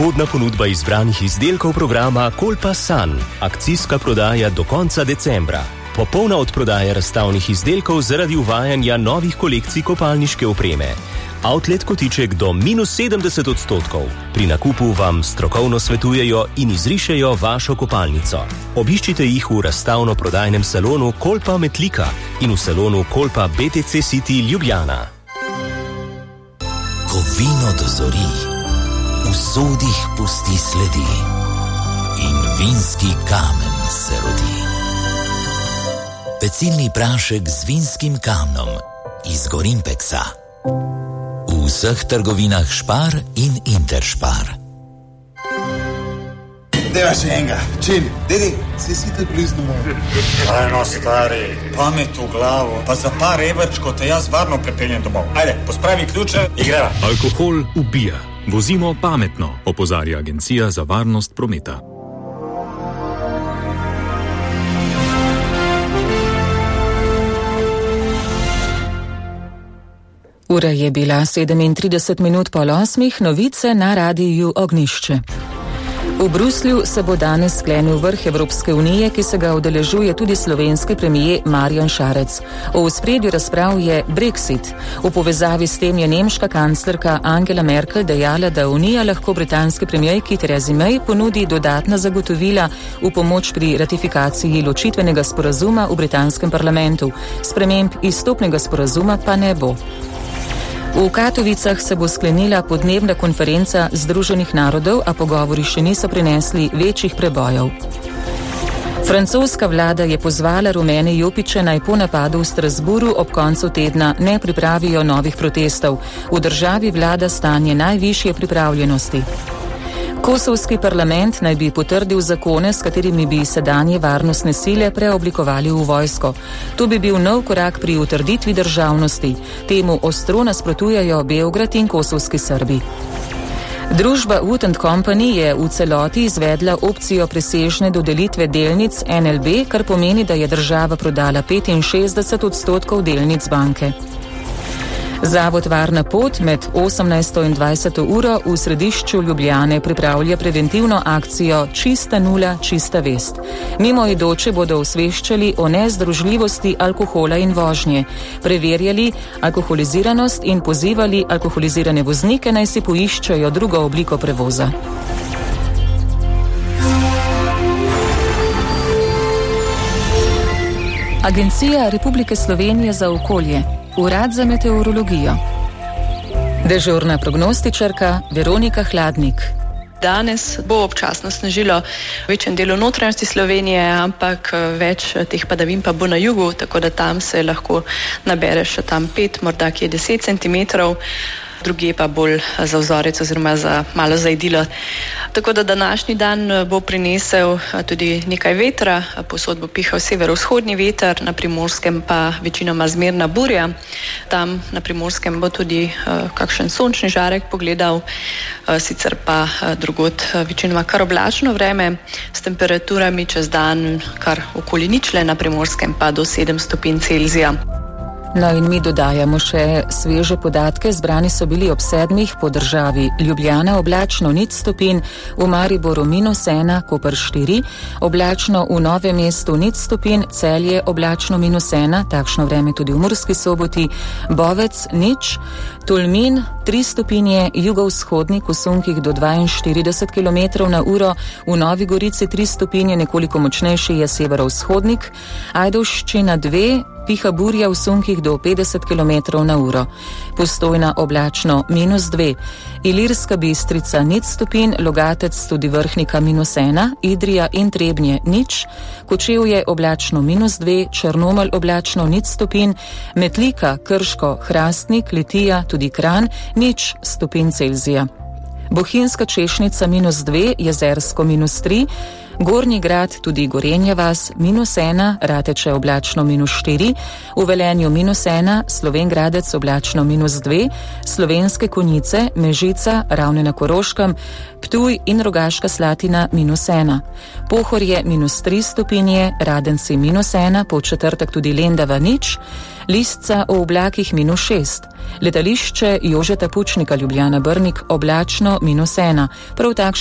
Podna ponudba izbranih izdelkov programa Kolpa San. Akcijska prodaja do konca decembra. Popolna odprodaja razstavnih izdelkov zaradi uvajanja novih kolekcij kopalniške opreme. Outlet kotiček do -70%. Pri nakupu vam strokovno svetujejo in izrišejo vašo kopalnico. Obiščite jih v razstavno-prodajnem salonu Kolpa Metlika in v salonu Kolpa BTC City Ljubljana. Ko vino dozori, v sodih pusti sledi in vinski kamen se rodi. Pecilni prašek z vinskim kamnom iz Gorimpeksa. V vseh trgovinah Spar in Interspar. Deva še enega, čili. Dedi, si te blizu domov. Ajno, stari, pamet v glavo, pa za par evrčko te jaz varno prepeljem domov. Ajde, pospravi ključe in greva. Alkohol ubija. Vozimo pametno, opozarja Agencija za varnost prometa. Ura je bila 37 minut po 8, novice na radiju Ognjišče. V Bruslju se bo danes sklenil vrh Evropske unije, ki se ga udeležuje tudi slovenski premijer Marjan Šarec. V ospredju razprav je Brexit. V povezavi s tem je nemška kanclerka Angela Merkel dejala, da Unija lahko britanski premijerki Theresi May ponudi dodatna zagotovila v pomoč pri ratifikaciji ločitvenega sporazuma v britanskem parlamentu. Sprememb izstopnega sporazuma pa ne bo. V Katovicah se bo sklenila podnebna konferenca Združenih narodov, a pogovori še niso prinesli večjih prebojev. Francoska vlada je pozvala rumene jopiče naj po napadu v Strasburu ob koncu tedna ne pripravijo novih protestov. V državi vlada stanje najvišje pripravljenosti. Kosovski parlament naj bi potrdil zakone, s katerimi bi sedanje varnostne sile preoblikovali v vojsko. To bi bil nov korak pri utrditvi državnosti. Temu ostro nasprotujejo Beograd in kosovski Srbi. Družba Wood & Company je v celoti izvedla opcijo presežne dodelitve delnic NLB, kar pomeni, da je država prodala 65% delnic banke. Zavod Varna pot med 18. in 20. uro v središču Ljubljane pripravlja preventivno akcijo Čista nula, čista vest. Mimoidoče bodo osveščali o nezdružljivosti alkohola in vožnje, preverjali alkoholiziranost in pozivali alkoholizirane voznike naj si poiščejo drugo obliko prevoza. Agencija Republike Slovenije za okolje. Urad za meteorologijo. Dežurna prognostičarka Veronika Hladnik. Danes bo občasno snežilo v večjem delu notranjosti Slovenije, ampak več teh padavin pa bo na jugu, tako da tam se lahko nabere še tam 5, morda kje 10 centimetrov. Drugje pa bolj za vzorec oziroma malo za idilo. Tako da današnji dan bo prinesel tudi nekaj vetra, povsod bo pihal severovzhodni veter, na Primorskem pa večinoma zmerna burja. Tam na Primorskem bo tudi kakšen sončni žarek pogledal, sicer pa drugod večinoma kar oblačno vreme, s temperaturami čez dan kar okoli ničle, na Primorskem pa do 7 stopinj Celzija. No in mi dodajamo še sveže podatke. Zbrani so bili ob 7 po državi. Ljubljana oblačno 0 stopinj, v Mariboru -1, Koper 4, oblačno v Novem mestu 0 stopinj, Celje oblačno -1, takšno vreme tudi v Murski Soboti, Bovec 0, Tolmin 3 stopinje, jugovzhodnik v sunkih do 42 km na uro, v Novi Gorici 3 stopinje, nekoliko močnejši je severovzhodnik, Ajdovščina 2, piha burja v sunkih do 50 km na uro. Postojna oblačno -2, Ilirska Bistrica 0 stopinj, Logatec tudi Vrhnika -1, Idrija in Trebnje 0, Kočevje oblačno -2, Črnomelj oblačno 0 stopinj, Metlika, Krško, Hrastnik, Litija, tudi Kranj 0 stopinj Celzija. Bohinjska Češnica -2, Jezersko -3, Gornji Grad, tudi Gorenja vas -1, Rateče oblačno -4, v Velenju -1, Slovenj Gradec oblačno -2, Slovenske Konjice, Mežica, Ravne na Koroškem, Ptuj in Rogaška Slatina -1, Pohorje -3 stopinje, Radenci -1, Podčetrtek tudi Lendava 0, Lisca v oblakih -6, Letališče Jožeta Pučnika Ljubljana Brnik oblačno -1. Prav takšen